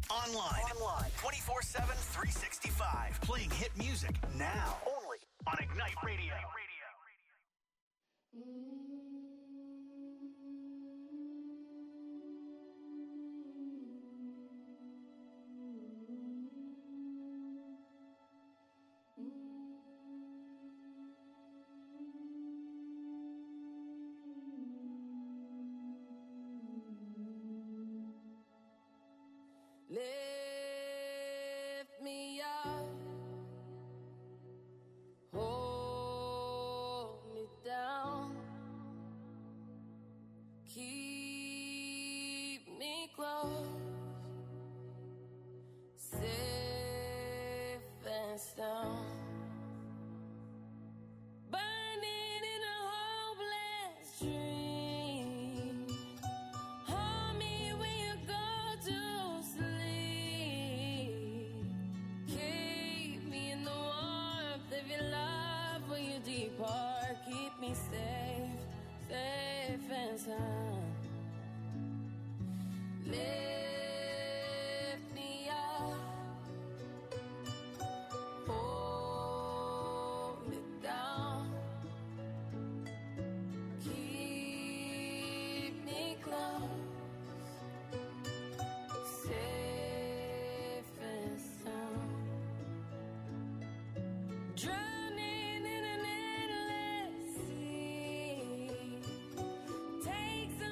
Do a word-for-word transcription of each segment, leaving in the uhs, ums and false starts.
Online. Online. twenty-four seven, three sixty-five. Playing hit music now. Only on Ignite Radio. Lift me up, hold me down, keep me close, safe and sound. Burning in a hopeless dream. Hold me when you go to sleep. Keep me in the warmth of your love when you depart. Keep me safe, safe and sound. Lift me up, hold me down, keep me close, safe and sound. Drowning in an endless sea, takes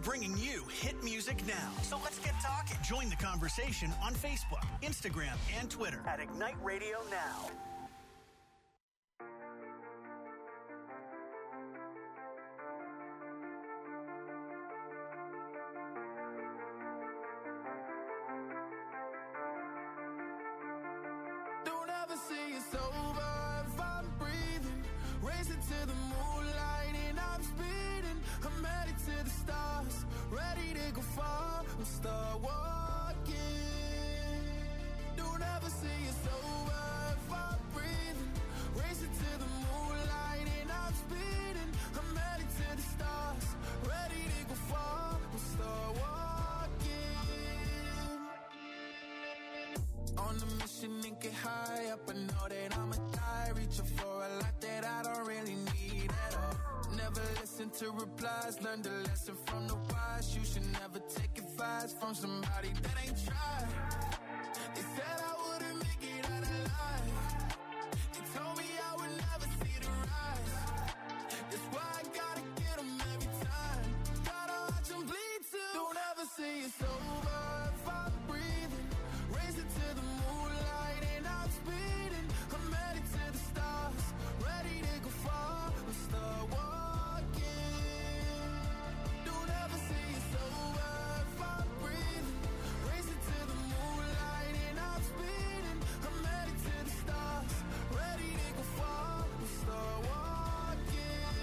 bringing you hit music now. So let's get talking. Join the conversation on Facebook, Instagram, and Twitter at Ignite Radio Now. Don't ever say it's over if I'm breathing. Racing to the moonlight and I'm speeding. I'm headed to the stars, ready to go far and start walking. Don't ever say it's over if I'm breathing. Racing to the moonlight and I'm speeding. I'm headed to the stars, ready to go far and start walking. On the mission and get high up, I know that I'ma die, reaching for a lot that I don't really need at all. Never listen to replies, learn the lesson from the wise. You should never take advice from somebody that ain't tried. They said I wouldn't make it out alive. They told me I would never see the rise. That's why I gotta get them every time. Gotta watch them bleed too. Don't ever say it's over if I'm breathing. Racing to the moonlight and I'm speeding. I'm headed to the stars, ready to go far and start walking. Don't ever say it's over if I'm breathing. Racing to the moonlight and I'm speeding. I'm headed to the stars, ready to go far and start walking.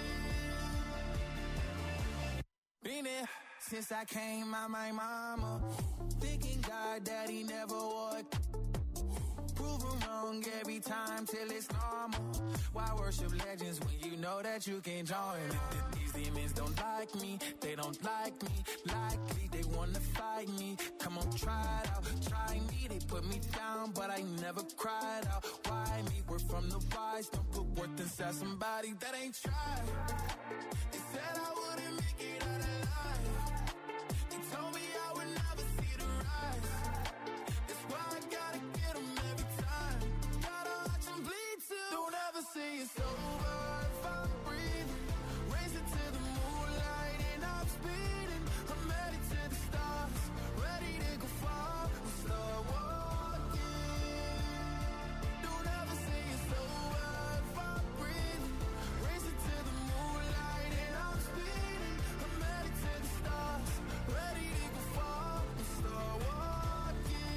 Been there since I came out my mama. Thinking God that he never would. Prove him wrong every time till it's normal. Why worship legends when you know that you can join? These demons don't like me, they don't like me. Likely they wanna fight me. Come on, try it out, try me. They put me down, but I never cried out. Why me? We're from the wise. Don't put worth inside somebody that ain't tried. They said I wouldn't make it out alive. They told me I would never see the rise. That's why I gotta get them every time. Gotta watch them bleed too. Don't ever say it's over if I'm breathing. Racing to the moonlight and I'm speeding. I'm headed to the stars, ready to go far and start walking. Don't ever say it's over if I'm breathing. Racing to the moonlight and I'm speeding. I'm headed to the stars, ready to go far and start walking.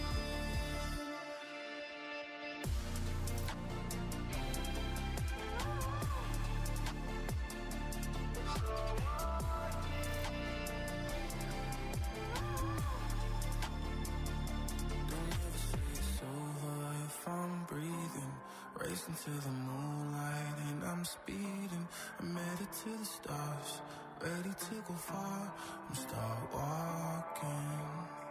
Don't ever say it's over if I'm breathing. Racing to the moonlight and I'm speeding. I'm headed to the stars, ready to go far and start walking.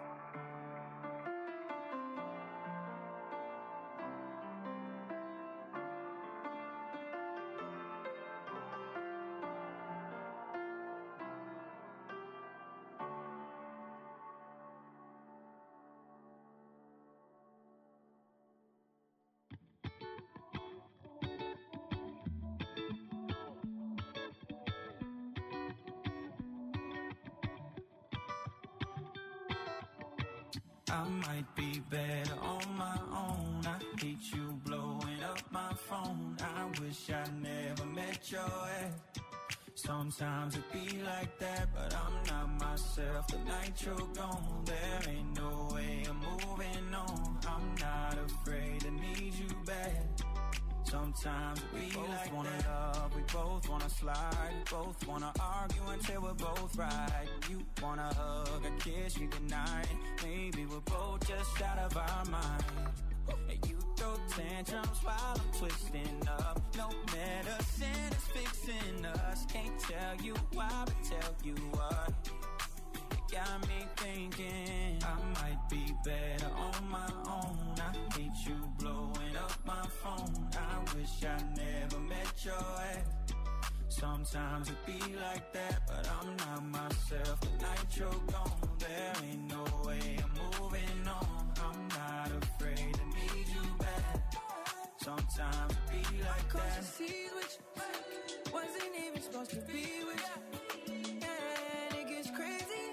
I might be better on my own. I hate you blowing up my phone. I wish I never met your ex. Sometimes it be like that, but I'm not myself. The night you're gone, there ain't no way I'm moving on. I'm not afraid to need you back. Sometimes we both like wanna that. Love, we both wanna slide, we both wanna argue until we're both right. You wanna hug and kiss me goodnight. Maybe we're both just out of our mind. And you throw tantrums while I'm twisting up. No medicine is fixing us. Can't tell you why, but tell you what. It got me thinking I might be better on my own. I hate you blowing up my phone. I wish I never met your ex. Sometimes it be like that, but I'm not myself. The night you're gone, there ain't no way I'm moving on. I'm not afraid to need you back. Sometimes it be like Cause that. you see which wasn't even supposed to be with. And it gets crazy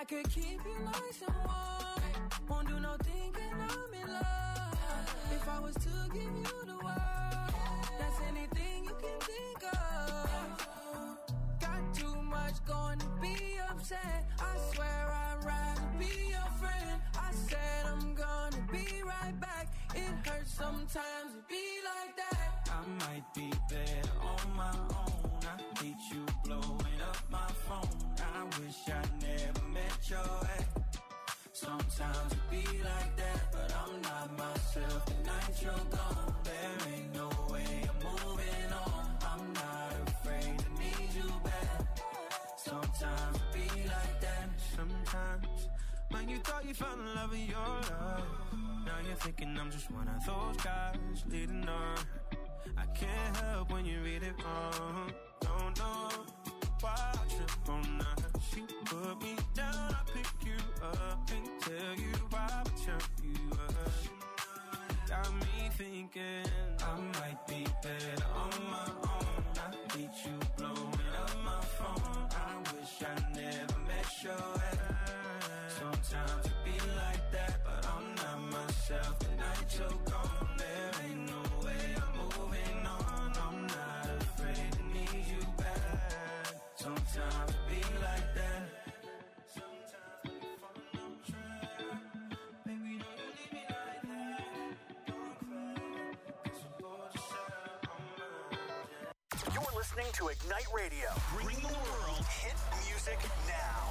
could keep you nice and warm. Won't do no thinking I'm in love. If I was to give you the world, that's anything you can think of. Got too much going to be upset. I swear I'd rather be your friend. I said I'm gonna be right back. It hurts sometimes to be like that. I might be better on my own. I hate you blowing up my phone. I wish I never met your ex. Sometimes it be like that, but I'm not myself the night you're gone. There ain't no way I'm moving on. I'm not afraid to need you back. Sometimes it be like that. Sometimes when you thought you found the love of your life, now you're thinking I'm just one of those guys leading on. I can't help when you read it wrong. Don't know why I trip on that. She put me down, I pick you up and tell you why I turn you up. Got me thinking I might be better on my own. I hate you blowing up my phone. I wish I never met your ex. Sometimes it be like that, but I'm not myself the night you're gone. There ain't no way I'm moving on. I'm not afraid to need you back. Sometimes it be like that. Sometimes we fall on track. Baby, don't you leave me like that. Don't cry, 'cause we're both just sad on my. You're listening to Ignite Radio, bringing the world hit music now.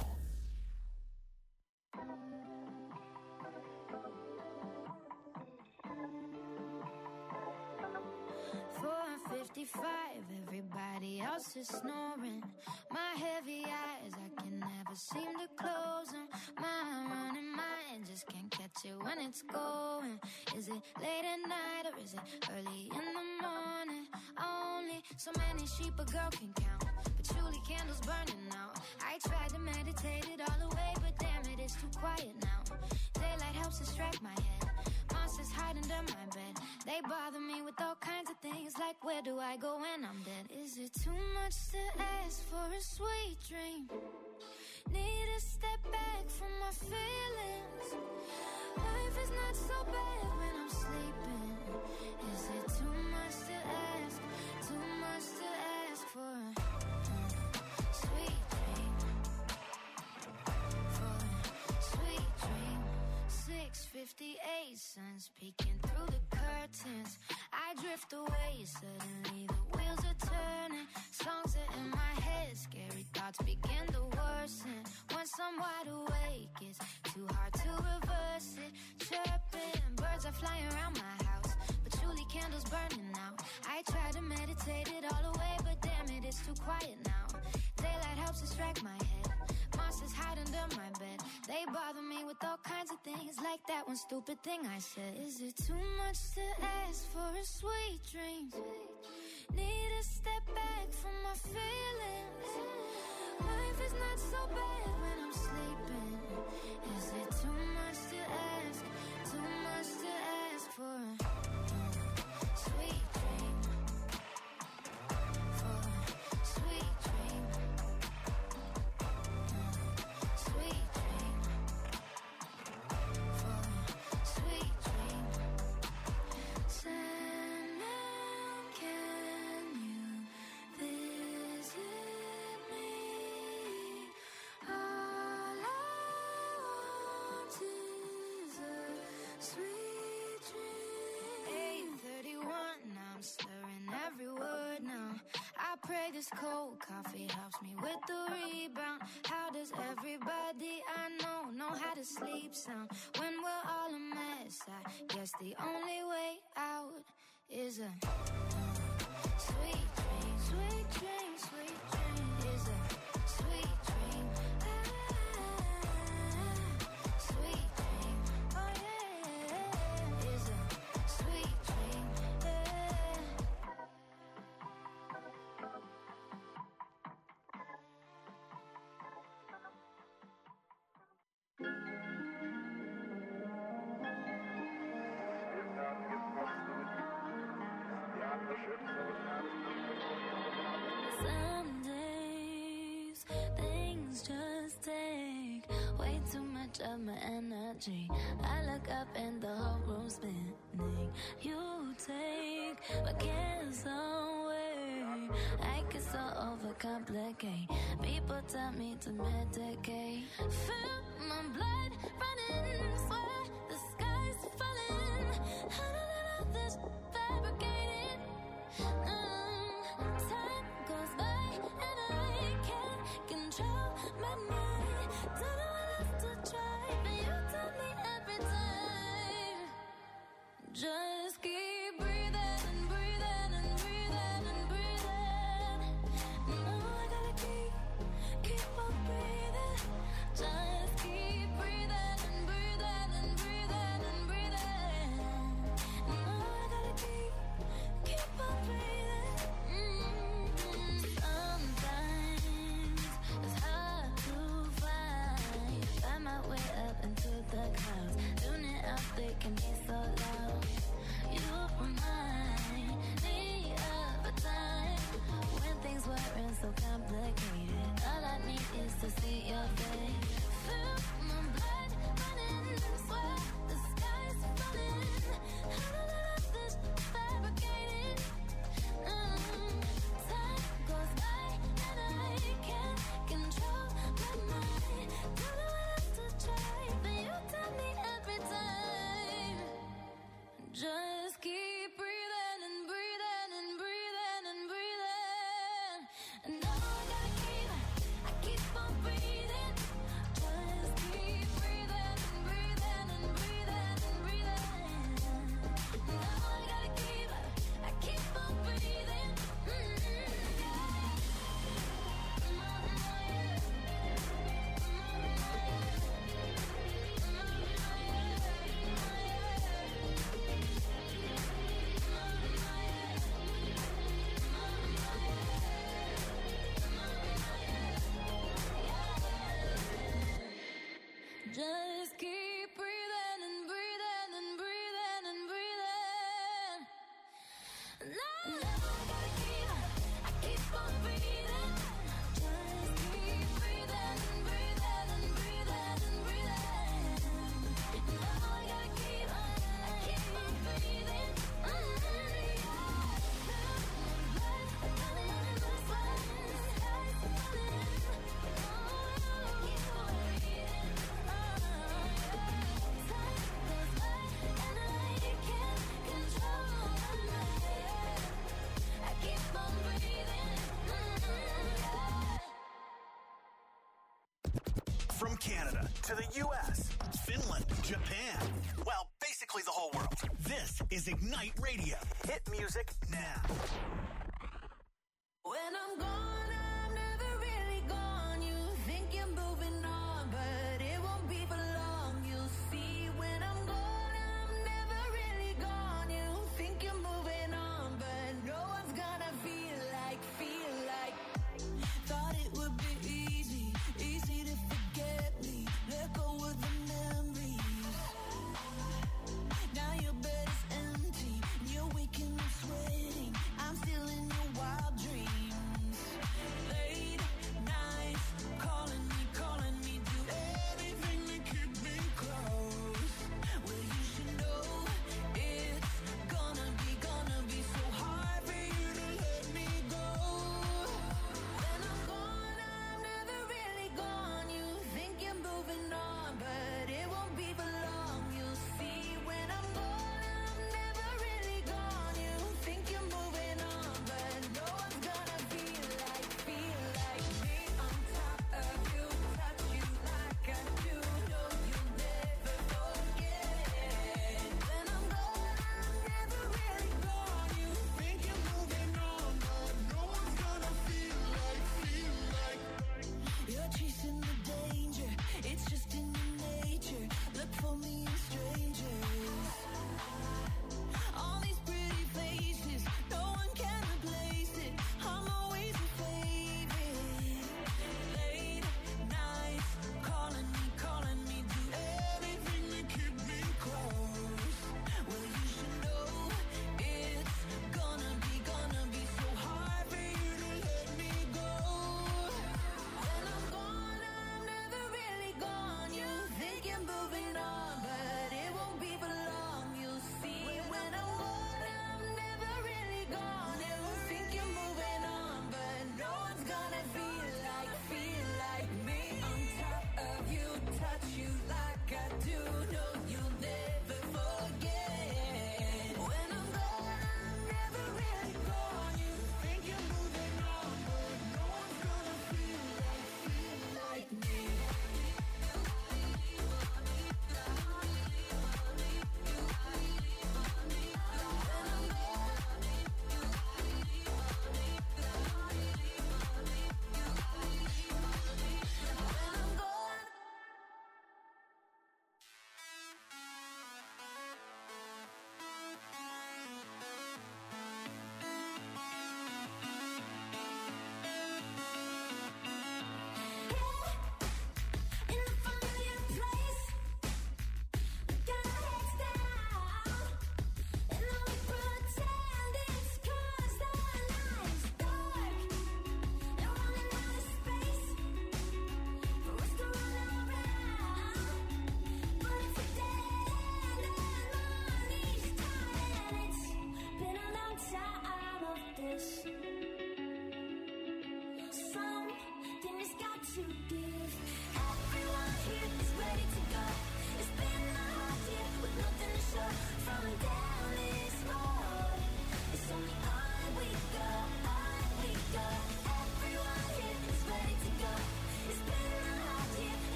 four fifty-five, everybody else is snoring. My heavy eyes, I can never seem to close them. My running mind just can't catch it when it's going. Is it late at night or is it early in the morning? Only so many sheep a girl can count, patchouli candles burning out. I tried to meditate it all away, but damn it, it's too quiet now. Daylight helps distract my head. Monsters hide under my bed. They bother me with all kinds of things, like where do I go when I'm dead? Is it too much to ask for a sweet dream? Need to step back from my feelings. Life is not so bad when I'm sleeping. Is it too much to ask? Too much to ask for a uh, sweet dream? For a sweet dream. six fifty-eight, sun's peeking through the curtains. I drift away, suddenly the wheels are turning. Songs are in my head, scary thoughts begin to worsen. Once I'm wide awake, it's too hard to reverse it. Chirping, birds are flying around my house, patchouli candles burning out. I try to meditate it all away, but damn it, it's too quiet now. Daylight helps distract my head. Monsters hide under my bed. They bother me with all kinds of things, like that one stupid thing I said. Is it too much to ask for a sweet dream? Need to step back from my feelings. Life is not so bad when I'm sleeping. Is it too much to ask? Too much to ask for a uh, sweet dream? For a sweet dream. Sweet dream. For a sweet dream. Sandman, can you visit me? All I want is a sweet dream. eight thirty-one, now I'm slurring every word now. I pray this cold coffee helps me with the rebound. How does everybody I know know how to sleep sound when we're all a mess? I guess the only way out is a sweet dream, sweet dream, sweet dream. Is a sweet dream, ah, sweet dream. Oh yeah, is a sweet dream, yeah. Some days things just take way much of my energy. I look up and the whole room's spinning. You take my cares away. I get so overcomplicate. People tell me to medicate. Feel my blood running, swear the sky's falling. I don't know this fabricated. Mm, time goes by and I can't control my mind. Don't know what else to try, but you tell me every time. Just keep breathing and breathing and breathing and breathing. No, I gotta keep, keep on breathing. Just keep breathing and breathing and breathing and breathing. No, I gotta keep, keep on breathing. Mm-hmm. Sometimes it's hard to find, find my way up into the clouds. Tuning out, they can be so loud. You remind me of a time when things weren't so complicated. All I need is to see your face. Feel my blood running, swear the sky's falling. I don't know if this fabricated. Mm, time goes by and I can't control my mind. Don't know what else to try, but you tell me every time. Just keep breathing and breathing and breathing and breathing. And now I gotta keep, I keep on breathing. Just keep breathing and breathing and breathing and breathing. Now I gotta keep, I keep on breathing. Just keep breathing and breathing and breathing and breathing. Now, now I gotta keep, I keep on breathing. Just keep breathing and breathing and breathing and breathing. Now I gotta keep, I keep on breathing. Mm-hmm. Blood running in my sweat, the sky's falling. Oh, keep on breathing. From Canada to the U S, Finland, Japan, well, basically the whole world. This is Ignite Radio. Hit music now. When I'm gone, I'm never really gone. You think you're moving on, but it won't be for long. You'll see when I'm gone, I'm never really gone. You think you're moving on, but no one's gonna feel like, feel like. Thought it would be easy, easy to forget me. Let go of the memories. Now your bed is empty, you're waking up sweating. I'm still in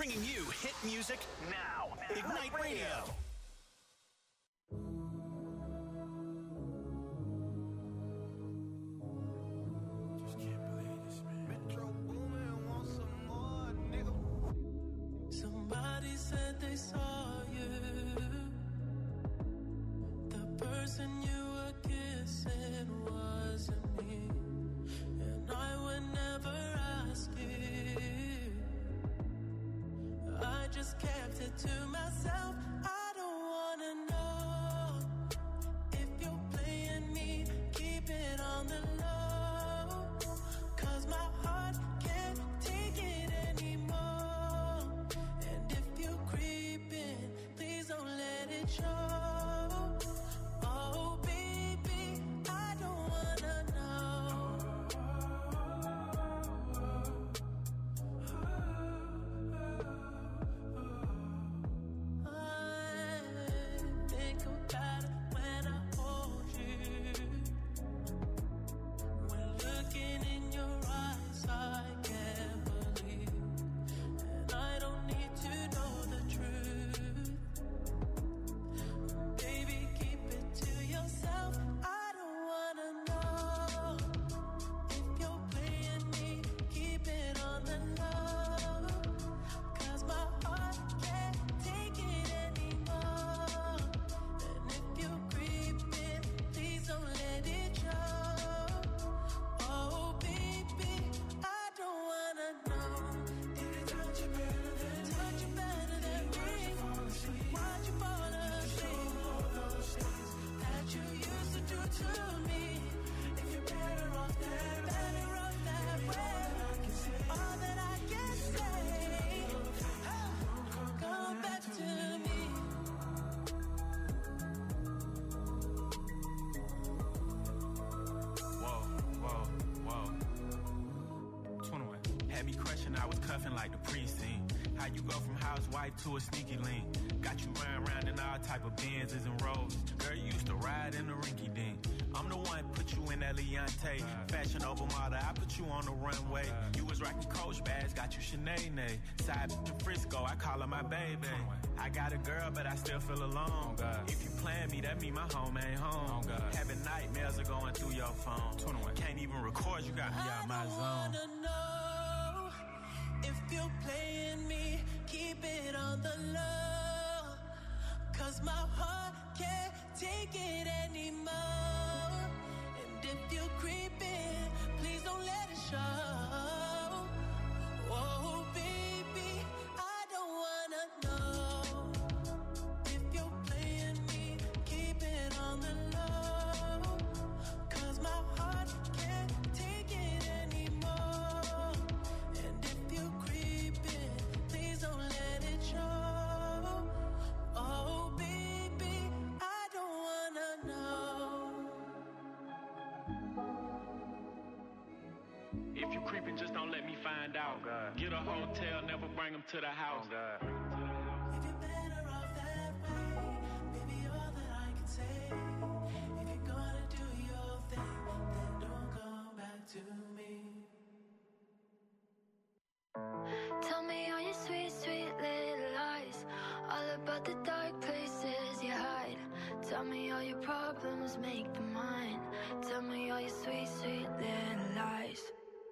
Bringing you hit music now. Ignite Radio. Just can't believe this, man. Metro Boomin want some more, nigga. Somebody said they saw you. The person you were kissing wasn't me. And I would never ask you. I just kept it to myself. I don't wanna know if you're playing me. Keep it on the low, 'cause my heart can't take it anymore. And if you're creeping, please don't let it show. Oh baby, I don't wanna know. Think about it when I hold you. When looking in your eyes, I can't believe. And I don't need to know the truth. Baby, keep it to yourself. I don't wanna know if you're playing me. Keep it on the low, 'cause my heart can't take it anymore. And if you're creeping, please don't let it show. Oh baby, I don't wanna know. Did it touch you better than touch you better than me? Why'd you fall asleep? All those things that you used to do to me. If you're better off that, better off that way. All that I can say, come back to me. Whoa, whoa, whoa. twenty-one. Had me crushing, I was cuffing like the precinct. How you go from housewife to a sneaky link? Got you riding around in all type of Benzes and Rolls. Girl, you used to ride in the rinky dink. I'm the one put you in that Leontay. Fashion over model, I put you on the runway. You was rocking Coach bags, got you Sinead. Side in Frisco, I call her my baby. I got a girl, but I still feel alone. If you plan me, that mean my home ain't home. Having nightmares are going through your phone. Can't even record, you got me out my I zone. wanna know if you're playing me. Keep it on the low, 'cause my heart can't take it anymore. And if you're creeping, please don't let it show. Oh baby, I don't wanna know if you're playing me. Keep it on the low, 'cause my heart can't take it anymore. And if you're creeping, please don't let it show. Oh baby, I don't wanna know. If you creeping, just don't let me find out. Get a hotel, never bring them to the house. If you're better off that way, baby, all that I can say. If you're gonna do your thing, then don't come back to me. Tell me all your sweet, sweet little lies, all about the dark places you hide. Tell me all your problems, make them mine. Tell me all your sweet, sweet little lies.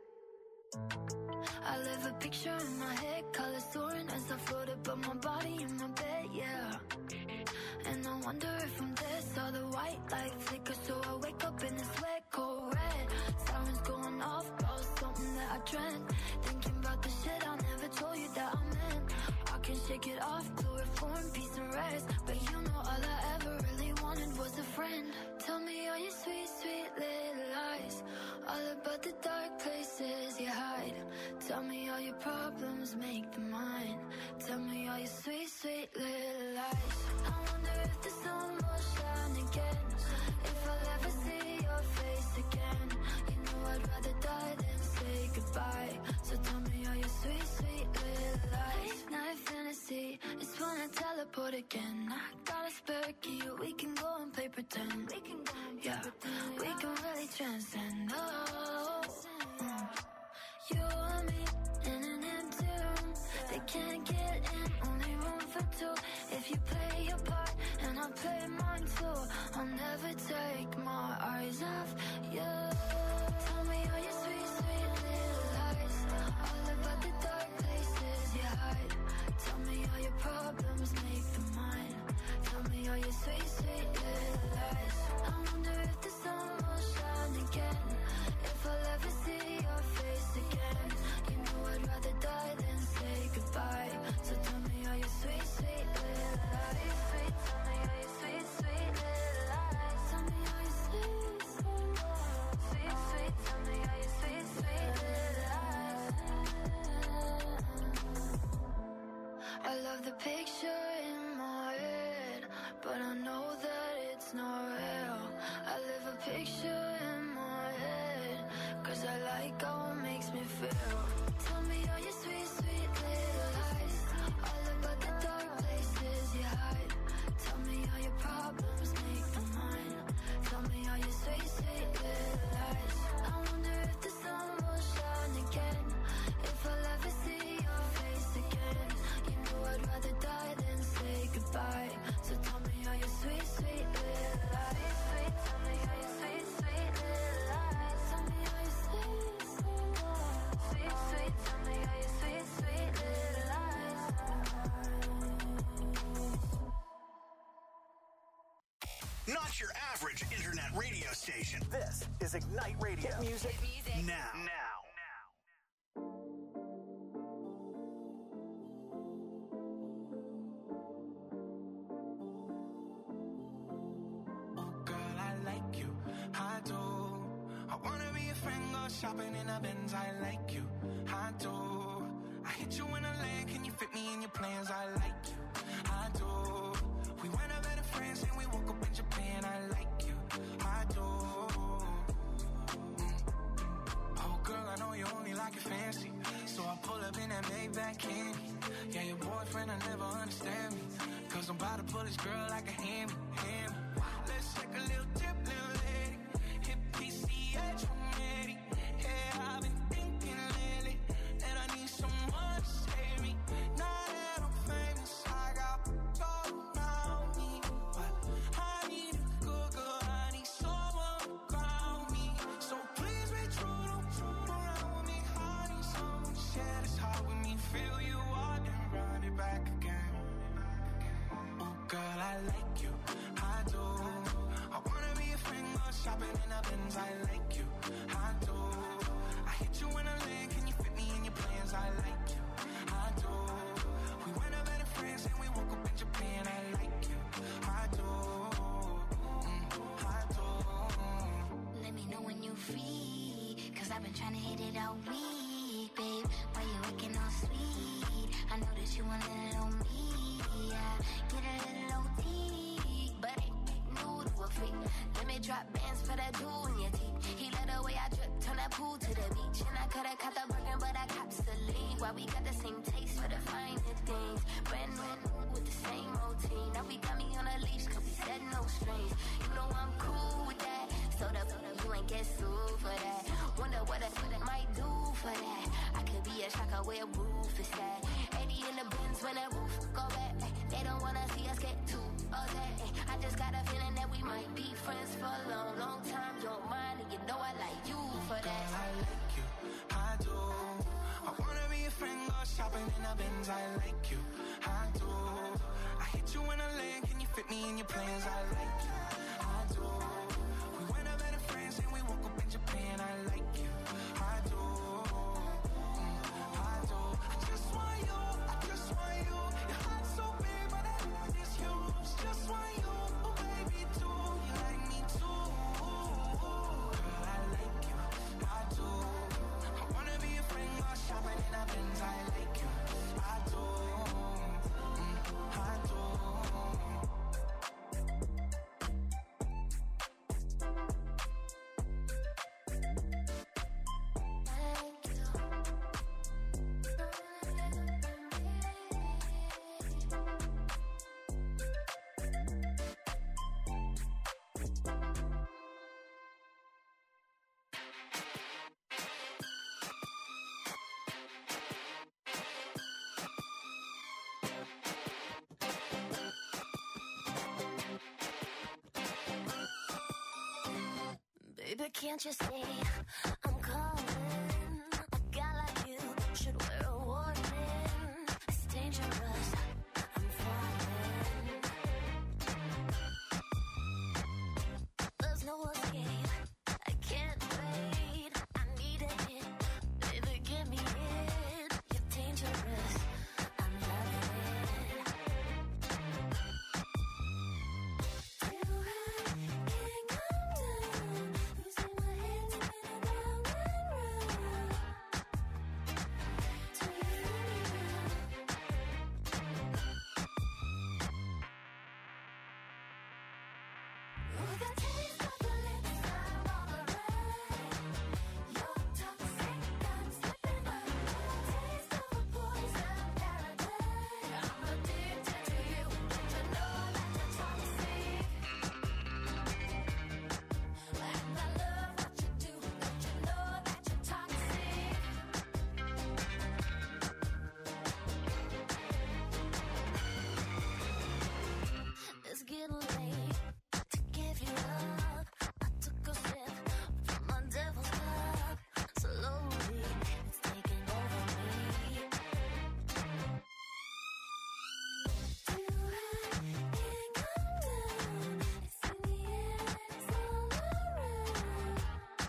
I live a picture in my head, colors soaring as I float above my body in my bed, yeah. And I wonder if I'm dead, saw the white light flicker, so I wake up in this wet, cold red. Sirens going off, about something that I dreamt. Thinking about the shit I never told you that I meant. I can shake it off, chloroform, peace and rest. But you know all I ever really wanted was a friend. Tell me all your sweet, sweet little lies, all about the dark places you hide. Tell me all your problems, make them mine. Tell me all your sweet, sweet little lies. I wonder if the sun will shine again, if I'll ever see your face again. You know I'd rather die than say goodbye. So tell me all your sweet, sweet little lies. Late night fantasy, it's when I teleport again. I got a spare key, we can go and play pretend. We can go and play yeah, pretend. We can really transcend. Oh, mm. You and me in an empty room. They They can't get in, only room for two. If you play your part and I play mine too, I'll never take my eyes off you. Tell me all your sweet, sweet little lies, all about the dark places you hide. Tell me all your problems, make them mine. Tell me all your sweet, sweet little lies. I wonder if the sun will shine again, if I'll ever see your face again. You know I'd rather die than say goodbye. So tell me all your sweet, sweet little lies. Sweet, tell me all your sweet, sweet little lies. Tell me all your sweet, sweet lies. Sweet, sweet, tell me all your sweet, sweet little lies. I love the picture in my head, but I know that it's not real. I live a picture in my head, cause I like how it makes me feel. Tell me all your sweet, sweet little lies, all about the dark places you hide. Tell me all your problems, make them mine. Tell me all your sweet, sweet little lies. I wonder if the sun will shine again, if I'll ever see your face again. You know I'd rather die than say goodbye. So tell me all your sweet, sweet little lies. Sweet, tell me all your sweet, sweet little lies. Tell me all your sweet, sweet lies. Sweet, sweet, tell me all your sweet, sweet little lies. Not your average internet radio station. This is Ignite Radio. Hit music, now. Now. Oh, girl, I like you. I do. I wanna be a friend, go shopping in a Benz. I like you. I do. I hit you in a land. Can you fit me in your plans? I like you. I do. We went up better friends and we woke up in Japan. I like you. I do. Mm. Oh, girl, I know you only like it fancy, so I pull up in that Maybach candy. Yeah, your boyfriend will never understand me, cause I'm about to pull this girl like a hammy, hammy. Let's take a little dip, little lady. Hit P C H already. Yeah, I've been thinking lately that I need someone to save me. Now that I'm famous, I got all around me, but I need a good girl. I need someone to ground me. So please be true, don't true around with me. I need someone to share this heart with me. Feel you out and run it back again. Oh, girl, I like you. I do. I wanna be a friend, go shopping in a Benz. I like you. I do. I hit you in a lane. Can you fit me in your plans? I like you. I do. We went up better friends and we woke up in Japan. I like you. I do. Mm, I do. Let me know when you free, cause I've been trying to hit it all week, babe. Why you looking all sweet? I know that you want a little me, yeah. Get a little O T, but ain't new to a freak. Let me drop bands for that jewel in your teeth. He let the way I drip, turn that pool to the beach. And I could've caught the Birkin, but I cops the lead. Why we got the same taste for the finer things. Brand new with the same routine. Now we got me on a leash, cause we said no strings. You know I'm cool with that, so the you ain't get sued for that. Wonder what I might do for that. I could be a shocker where roof is at. eighty in the bins when that roof go back. They don't wanna see us get too upset. I just got a feeling that we might be friends for a long, long time. You don't mind, and you know I like you for that. Girl, I like you. I do. I wanna be a friend, go shopping in a Benz. I like you. I do. I hit you in a lane. Can you fit me in your plans? I like you. I do. We went up better friends and we woke up in Japan. I like you. I do. Mm, I do. I just want you. I just want you. Your heart's so big, but I want this huge. Just want you. Oh, baby, too. You like me too. Girl, I like you. I do. I wanna be a friend, go shopping in a Benz. I like you. I do. Mm, I do. Baby, can't you see I'm calling? A guy like you should wear a warning. It's dangerous, I'm falling. There's no escape, I can't wait. I need a hit, baby, give me it. You're dangerous, I'm loving it. Too high, can't come down. Losing my head, spinning round and round. Till you oh, the taste of your lips, I'm all around. You're toxic, I'm slipping up. Taste of a poison paradise. I'm addicted to you. Don't you know that you're toxic? And I love what you do. Don't you know that you're toxic? It's getting late to give you up. I took a sip from my devil's cup. Slowly, it's taking over me. Too high, can't come down. It's in the air, it's all around.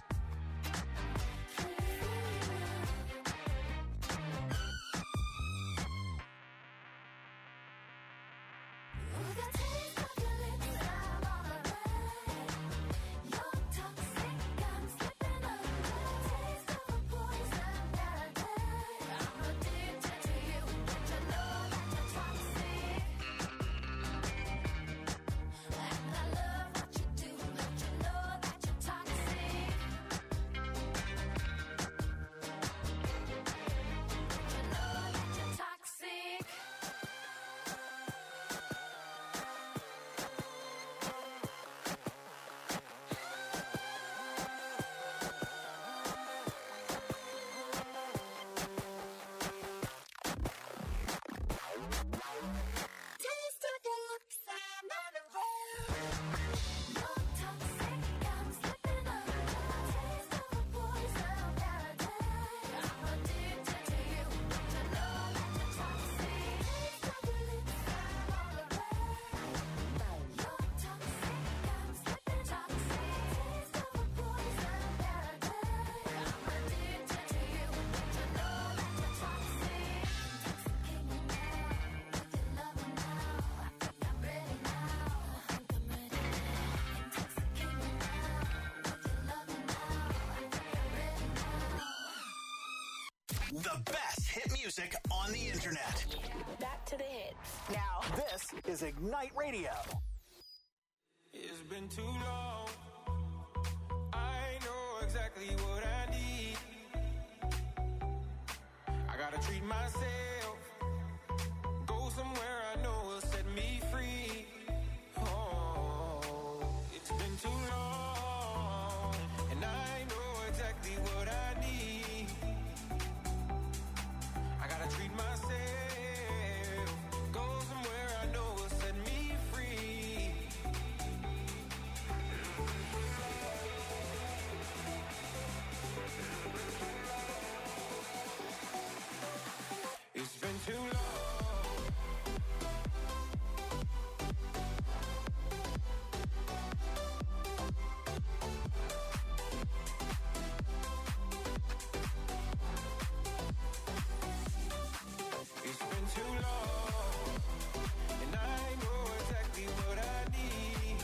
Can you feel oh, the taste of your lips, I'm all around. You're toxic, I'm slipping up. Taste of a poison paradise. I'm addicted to you. Don't you know that you're toxic? And I love what you do. Don't you know that you're toxic? Don't you know that you're toxic? Taste of your lips, I'm on the road. You're toxic, I'm slipping up. Taste of a poison paradise. I'm addicted to you. Don't you know that you're toxic? Taste of your lips, I'm all around. You're toxic, I'm slipping up. Taste of a poison paradise. I'm addicted to you. Don't you know that you're toxic? Intoxicate me now with your loving now. I think I'm ready now. I think I'm ready now. Intoxicate me now with your loving now. I think I'm ready now. The best hit music on the internet. Back to the hits. Now, this is Ignite Radio. It's been too long. I know exactly what I need. I gotta treat myself. Go somewhere I know will set me free. Oh, it's been too long. And I know exactly what I need. I gotta treat myself. Go somewhere I know will set me free. It's been too long. It's been too long, and I know exactly what I need.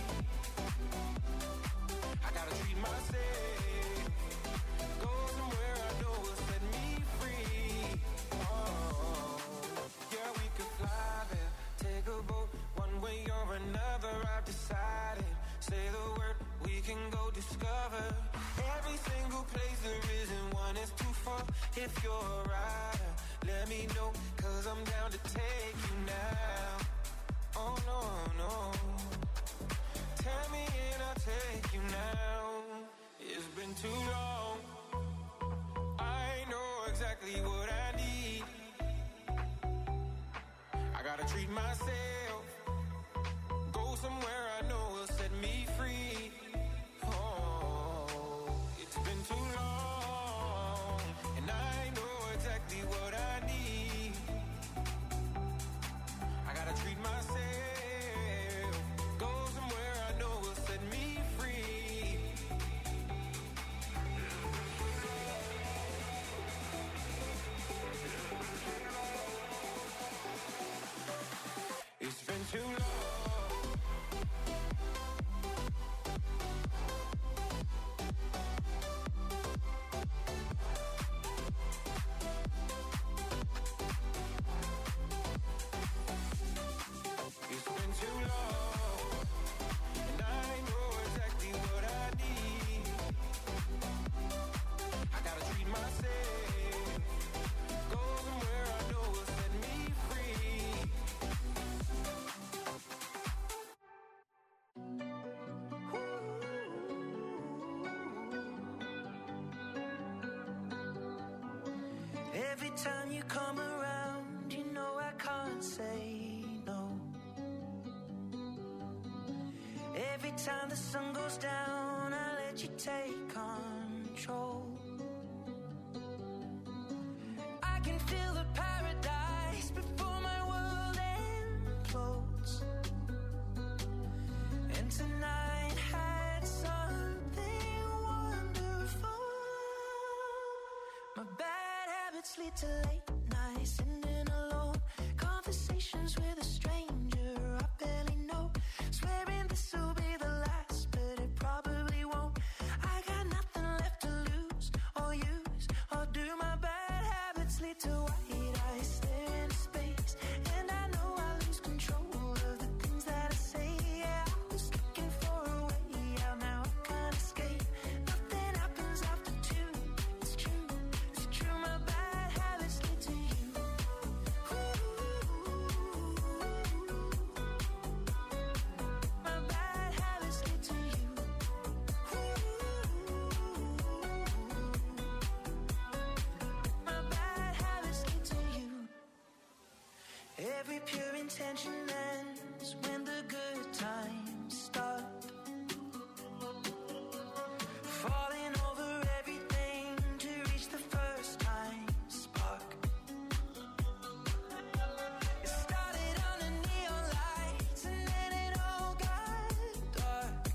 I gotta treat myself. Go somewhere I know will set me free. Oh, yeah, we could fly there, take a boat, one way or another. I've decided. Say the word, we can go discover every single place there isn't one is too far. If you're a rider, let me know, cause I'm down to take you now. Oh no, no. Tell me and I'll take you now. It's been too long. I know exactly what I need. I gotta treat myself. Go somewhere I know will set me free. Oh, Every time you come around, you know I can't say no. Every time the sun goes down, I let you take control. I can feel the paradise before my world implodes. And tonight had something wonderful. My bad habits lead to late nights, sitting alone, conversations with a stranger I barely know, swearing this will be the last, but it probably won't. I got nothing left to lose or use, or do my bad habits lead to white eyes stare into space, and I know I lose control of the things that I say. Yeah, I was looking for a way out, now I can't escape. Nothing happens after two, it's true, it's true, my bad habits lead to you. My bad habits lead to you. My bad habits lead to you. Every pure intention ends when the good times start. Falling over everything to reach the first time spark. It started under neon lights and then it all got dark.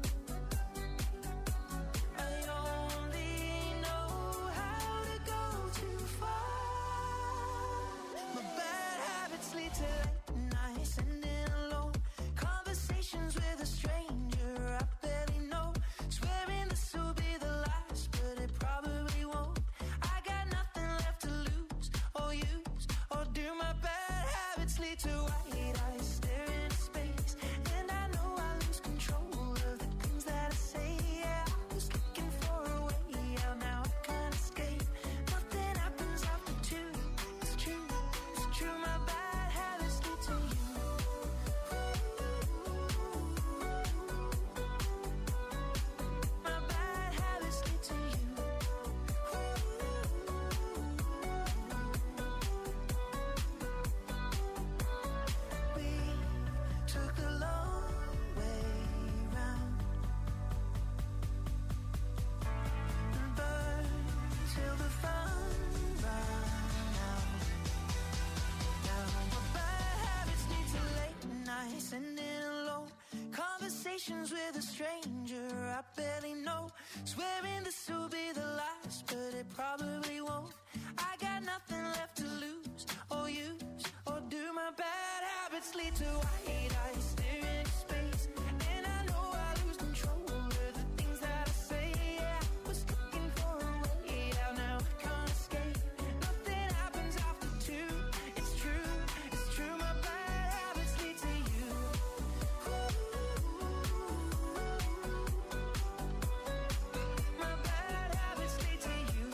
I only know how to go too far. My bad habits lead to late nights, sitting alone, conversations with a stranger I barely know, swearing this will be the last, but it probably won't. I got nothing left to lose or use, or do my bad habits lead to white eyes stare into space, and I know I lose control of the things that I say. Yeah, I was looking for a way out, now I can't escape. Nothing happens after two, it's true, it's true, my bad habits lead to you. My bad habits lead to you. We took the long way round and burned till the fun ran out. Now my bad habits lead to late nights, sitting alone, conversations with a stranger I barely know, swearing this will be the last, but it probably won't. I got nothing left to lose or use, or do my bad habits lead to white eyes stare into space, and I know I lose control of the things that I say. Yeah, I was looking for a way out, now I can't escape. Nothing happens after two, it's true, it's true, my bad habits lead to you. My bad habits lead to you.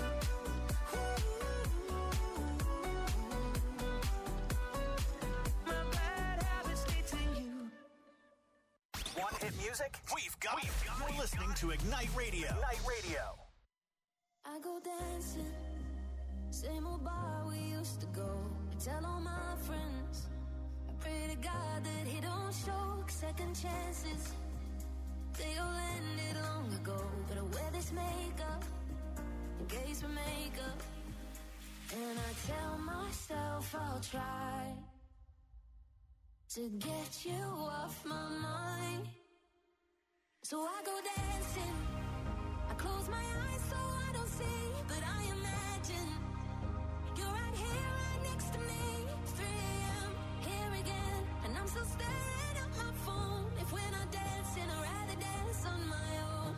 My bad habits lead to you. Want hit music? We've got it. You're listening to Ignite Radio. Ignite Radio. I go dancing, same old bar we used to go. I tell all my friends, I pray to God that he don't show second chances. They all ended long ago, but I wear this makeup in case we make up. And I tell myself I'll try to get you off my mind. So I go dancing, I close my eyes so I don't see, but I imagine you're right here, right next to me. three a.m. here again, and I'm still staring at my phone. If we're not dancing, I'd rather dance on my own.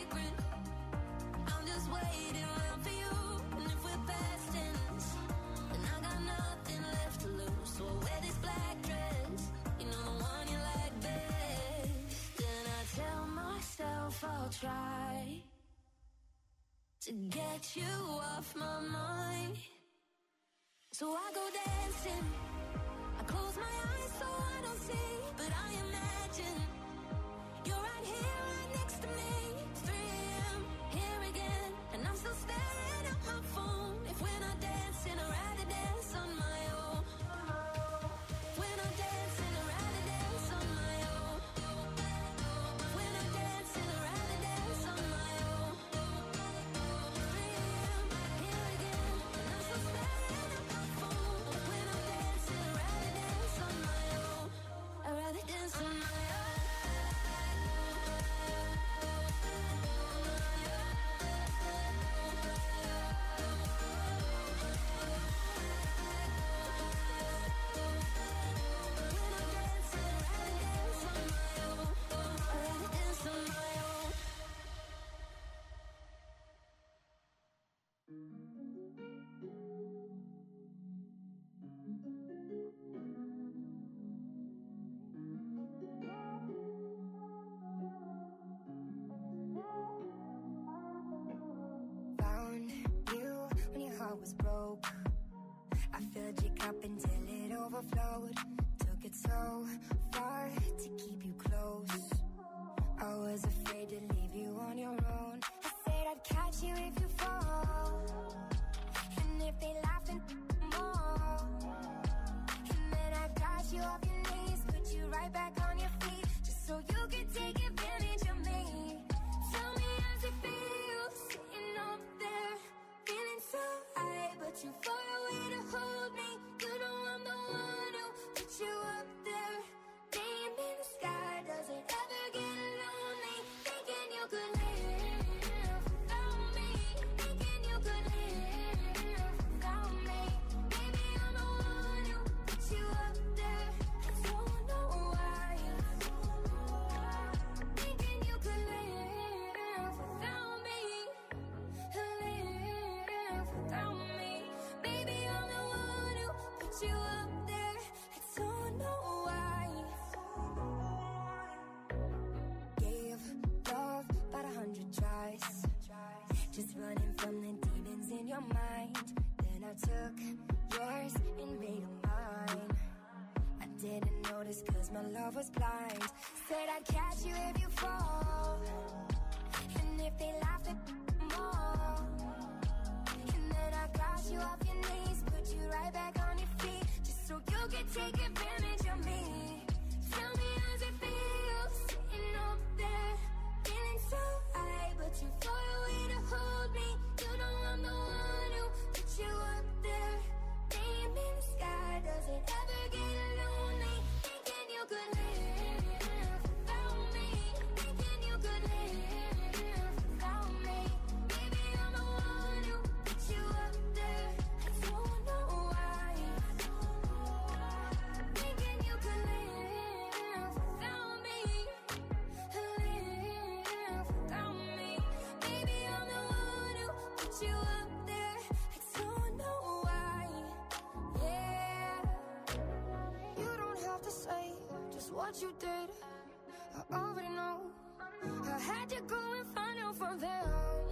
secret. I'm just waiting around for you. And if we're past tense, then I got nothing left to lose. So I wear this black dress, you know, the one you like best. And I tell myself I'll try to get you off my mind. So I go dancing, I close my eyes so I don't see, but I imagine you're right here, right next to me. It's three a.m., here again, and I'm still staring at my phone. If we're not dancing, I'd rather dance on my own. If we're not dancing, I'd rather dance on my own. If we're not dancing, I'd rather dance on my own. three a.m., here again, and I'm still staring at my phone. If we're not dancing, I'd rather dance on my own. I'd rather dance on my own. Found you when your heart was broke. I filled your cup until it overflowed. Took it so far to keep you close. I was afraid to leave you on your own. I said I'd catch you if you fall, and if they laugh then more. And then I got you off your knees, put you right back on your feet, just so you could take advantage of me. Tell me how's it feel, sitting up there, feeling so high, but you far away to hold me. You know I'm the one who put you up there. Name in the sky, does it ever get lonely? Thinking you could live without me. Thinking you could live without me. Maybe I'm the one who put you up there. I don't know why. Thinking you could live without me. Live without me. Maybe I'm the one who put you up there. I don't know why. Gave love about a hundred tries, just running from the demons in your mind. Then I took yours and made them mine. I didn't notice cause my love was blind. Said I'd catch you if you fall, and if they laugh then more. And then I got you off your knees, put you right back on your feet, just so you could take advantage of me. Tell me how's it feel, sitting up there, feeling so high, but you far away to hold me. You know I'm the one who put you up there. Name in the sky, does it ever get lonely? Thinking you could live without me. Thinking you could live without me. Maybe I'm the one who put you up there. I don't know why. Thinking you could live without me. Live without me. Maybe I'm the one who put you up there. I don't know why. Yeah. You don't have to say just what you did. I already know. I had to go and find out from them.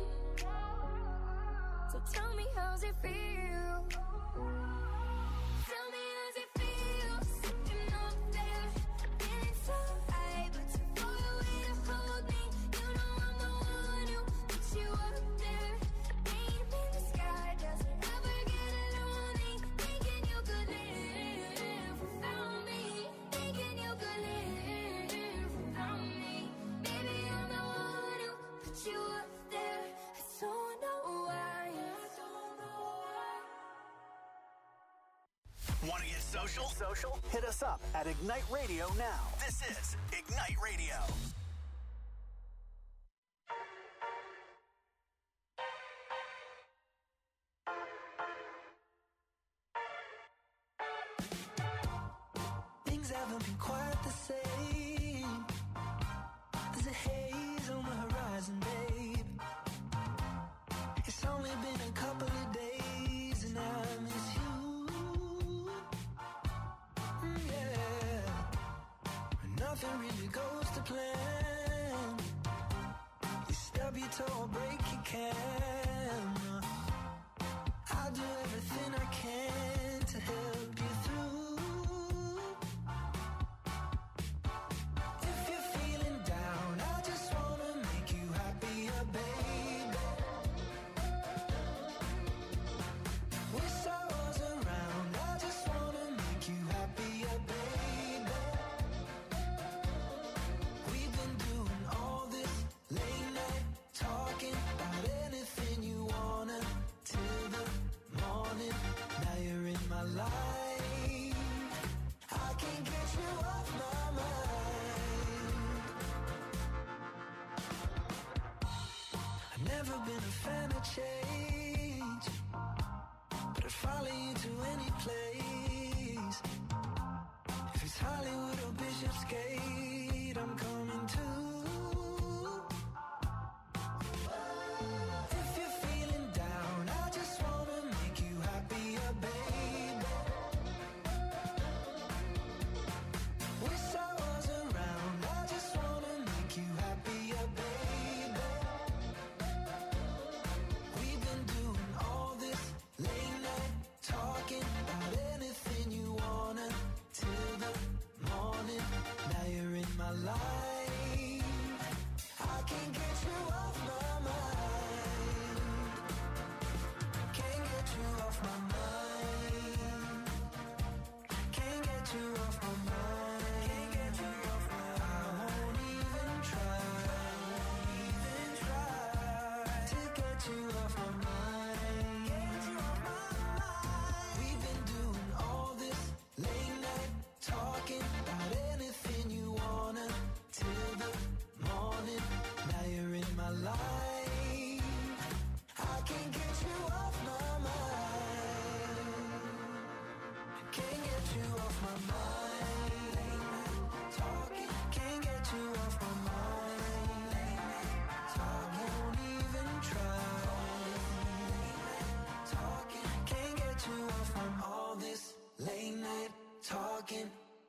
So tell me how's it feel. Tell me how's it feel, sitting up there, feeling so high, but you far away to hold me. You know I'm the one who put you up there. Name in the sky, does it ever get lonely? Thinking you could live without me. Thinking you could live without me. Maybe I'm the one who put you up there. I don't know why. I don't know why. Want to get social? Social? Hit us up at Ignite Radio now. This is Ignite Radio. Things haven't been quite the same. There's a haze on the horizon, babe. only been a couple of days and I miss you. Mm, yeah. Nothing really goes to plan. You stub your toe or break your can. I'll do everything I can to help you through. If you're feeling down, I just wanna make you happier, baby. Wish I was around, I just wanna make you happier, baby. We've been doing all this late night talking about anything you wanna till the morning. Now you're in my life, I can't get you off my mind. I've never been a fan of change, but I'd follow you to any place. If it's Hollywood or Bishopsgate, I'm coming too. If you're feeling down, I just wanna make you happier, baby. Wish I was around, I just wanna make you happier, baby. We've been doing all this late night talking about anything you wanna till the morning. Now you're in my life, I can't get you off my mind. Can't get you off my mind. Can't get you off my mind. Can't get you off my mind. I won't even try. Won't even try to get you off my mind. Get you off my mind. We've been doing all this late night talking about anything you wanna till the morning. Now you're in my life, I can't get you off my mind. Can't get you off my mind. Late night talking, can't get you off my mind. Late night talking, won't even try. Late night talking, can't get you off from all this late night talking.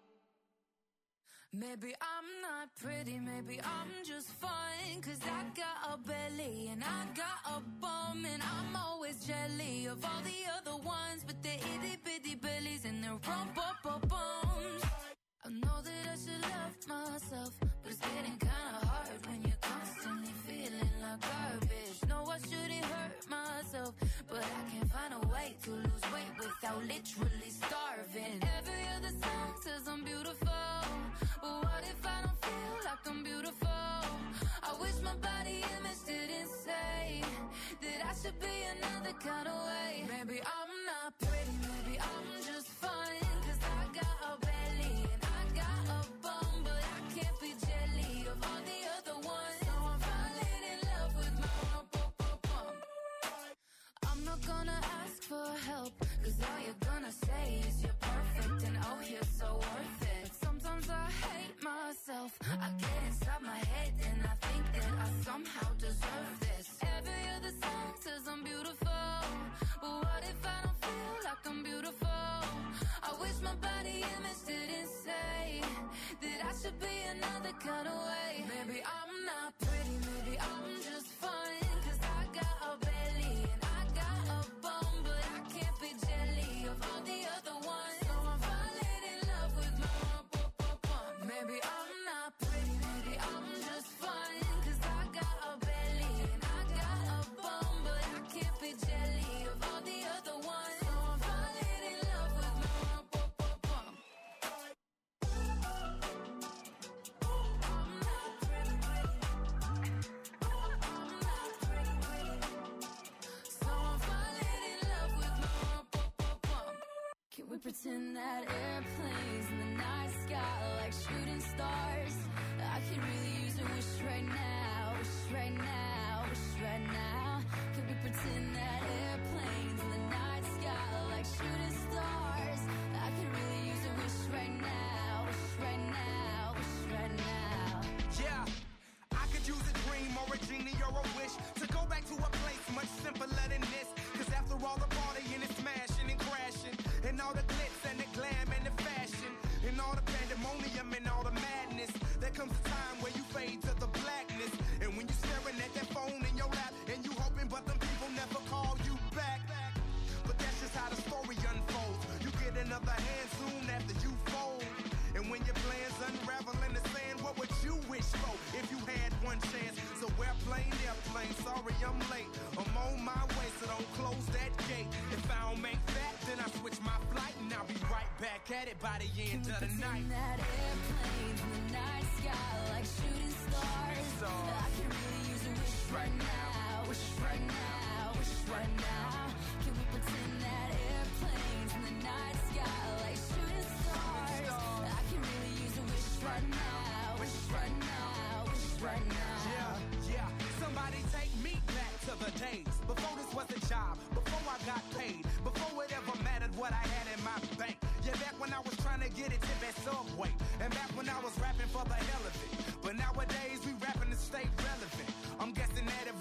Maybe I'm not pretty, maybe I'm just fine. Cause I got a belly and I got a bum. And I'm always jelly of all the other ones with their itty bitty bellies and their rump-up-up-bums. I know that I should love myself, but it's getting kinda hard when you're constantly feeling like garbage. No, I shouldn't hurt myself, but I can't find a way to lose weight without literally starving. Every other song says I'm beautiful, but what if I don't feel like I'm beautiful? I wish my body image didn't say that I should be another kind of way. Maybe I'm not pretty, maybe I'm just fine. Cause I got a belly and I got a bum, but I can't be jelly of all the other ones. So I'm falling in love with my rump-up-up-bum. I'm not gonna ask for help, cause all you're gonna say is you're perfect and oh you're so worth it. Sometimes I hate myself, I get inside my head and I think that I somehow deserve this. Every other song says I'm beautiful, but what if I don't feel like I'm beautiful? I wish my body image didn't say that I should be another kind of way. Maybe I'm not pretty, maybe I'm just fine. Cause I got a belly and I got a bum, but I can't be jelly of all the other ones. So I'm falling in love with my rump-up-up-bum. Maybe I'm not pretty, maybe I'm just fine. Cause I got a belly and I got a bum, but I can't be jelly of all the other ones. So I'm falling in love with my rump-up-up-bum. I'm not pretty, I'm not pretty, so I'm falling in love with my rump-up-up-bum. Can we pretend that airplanes in the night sky are like shooting stars? I could really use a wish right now, wish right now, wish right now. Can we pretend that airplanes in the night sky are like shooting stars? I could really use a wish right now, wish right now, wish right now. Yeah, I could use a dream or a genie or a wish to go back to a place much simpler than train, sorry I'm late. I'm on my way, so don't close that gate. If I don't make that, then I switch my flight, and I'll be right back at it by the end of the night. That airplanes in the night sky like shooting stars. I can really use a wish right now, wish right now, wish right now. Can we pretend that airplanes in the night sky like shooting stars? I can really use a wish right now, wish right now, wish right now. Yeah, yeah. Somebody take me back to the days before this was a job, before I got paid, before it ever mattered what I had in my bank. Yeah, back when I was trying to get it tip at Subway, and back when I was rapping for the hell of it. But nowadays we rapping to stay relevant. I'm guessing that if